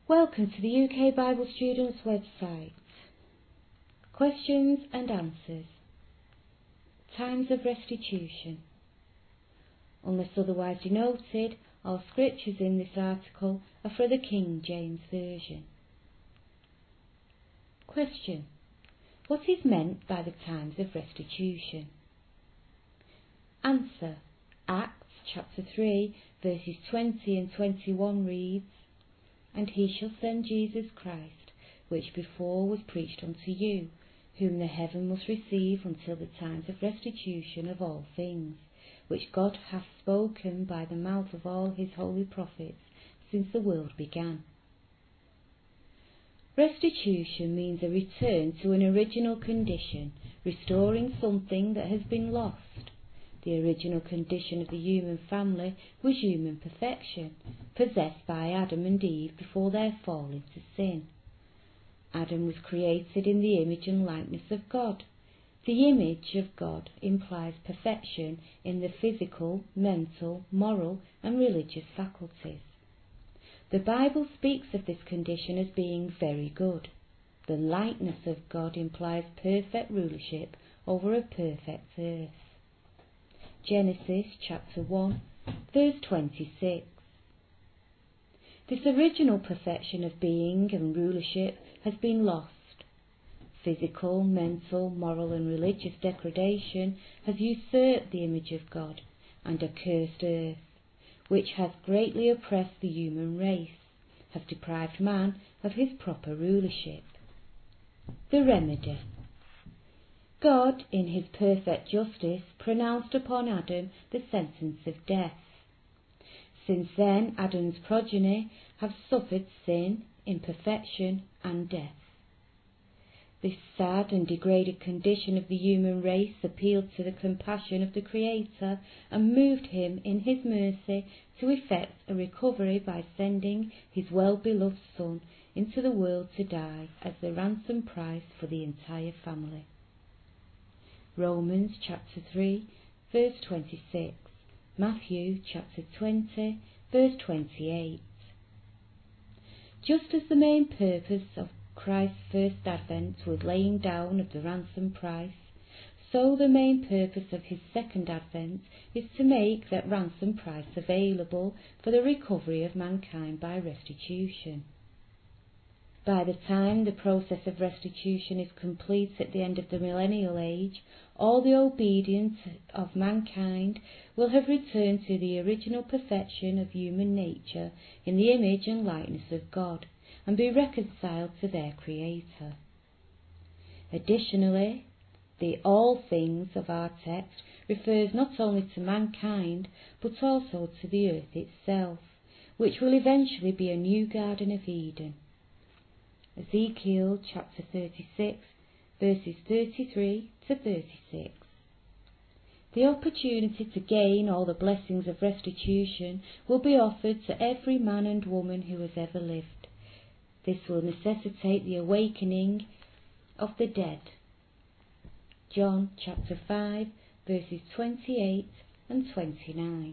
Welcome to the UK Bible Students website. Questions and answers. Times of restitution. Unless otherwise denoted, all scriptures in this article are for the King James Version. Question. What is meant by the times of restitution? Answer. Acts chapter 3 verses 20 and 21 reads, "And he shall send Jesus Christ, which before was preached unto you, whom the heaven must receive until the times of restitution of all things, which God hath spoken by the mouth of all his holy prophets since the world began." Restitution means a return to an original condition, restoring something that has been lost. The original condition of the human family was human perfection, possessed by Adam and Eve before their fall into sin. Adam was created in the image and likeness of God. The image of God implies perfection in the physical, mental, moral, and religious faculties. The Bible speaks of this condition as being very good. The likeness of God implies perfect rulership over a perfect earth. Genesis chapter 1 verse 26. This original perfection of being and rulership has been lost. Physical, mental, moral and religious degradation has usurped the image of God and a cursed earth, which has greatly oppressed the human race, has deprived man of his proper rulership. The remedy. God, in his perfect justice, pronounced upon Adam the sentence of death. Since then, Adam's progeny have suffered sin, imperfection, and death. This sad and degraded condition of the human race appealed to the compassion of the Creator and moved him in his mercy to effect a recovery by sending his well-beloved Son into the world to die as the ransom price for the entire family. Romans chapter 3 verse 26, Matthew chapter 20 verse 28. Just as the main purpose of Christ's first advent was laying down of the ransom price, so the main purpose of his second advent is to make that ransom price available for the recovery of mankind by restitution. By the time the process of restitution is complete at the end of the millennial age, all the obedience of mankind will have returned to the original perfection of human nature in the image and likeness of God, and be reconciled to their Creator. Additionally, the all things of our text refers not only to mankind, but also to the earth itself, which will eventually be a new Garden of Eden. Ezekiel chapter 36 verses 33 to 36. The opportunity to gain all the blessings of restitution will be offered to every man and woman who has ever lived. This will necessitate the awakening of the dead. John chapter 5 verses 28 and 29.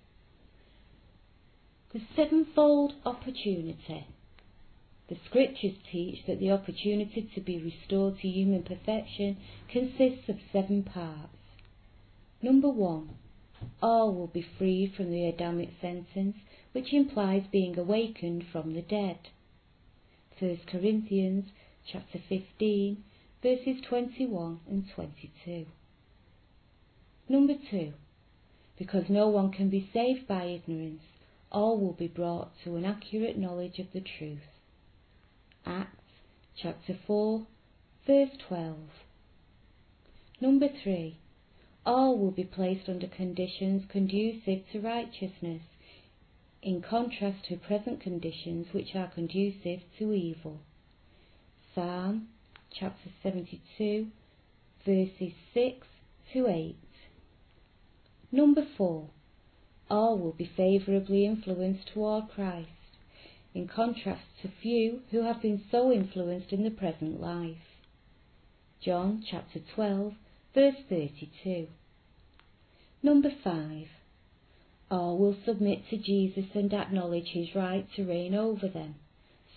The sevenfold opportunity. The scriptures teach that the opportunity to be restored to human perfection consists of 7 parts. Number 1. All will be freed from the Adamic sentence, which implies being awakened from the dead. 1 Corinthians chapter 15 verses 21 and 22. Number 2. Because no one can be saved by ignorance, all will be brought to an accurate knowledge of the truth. Acts chapter 4 verse 12. Number 3. All will be placed under conditions conducive to righteousness, in contrast to present conditions which are conducive to evil. Psalm chapter 72 verses 6 to 8. Number 4. All will be favourably influenced toward Christ, in contrast to few who have been so influenced in the present life. John chapter 12 verse 32. Number 5. All will submit to Jesus and acknowledge his right to reign over them.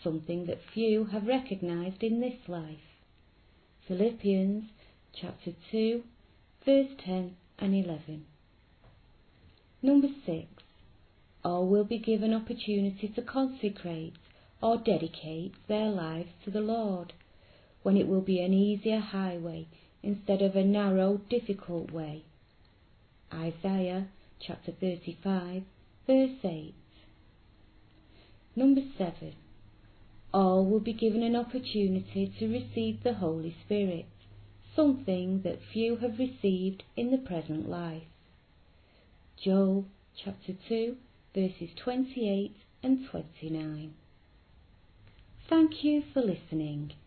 something that few have recognized in this life. Philippians chapter 2, verse 10 and 11. Number 6. All will be given opportunity to consecrate or dedicate their lives to the Lord, when it will be an easier highway instead of a narrow, difficult way. Isaiah chapter 35, verse 8. Number 7. All will be given an opportunity to receive the Holy Spirit, something that few have received in the present life. Joel chapter 2, verses 28 and 29. Thank you for listening.